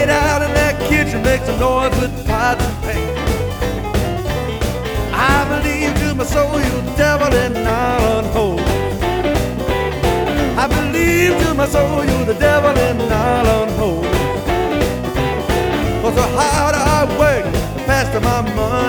Get out in that kitchen, make some noise with pots and pans. I believe to my soul you're the devil in nylon hole. I believe to my soul you're the devil in nylon hole. For the harder I work, the faster my money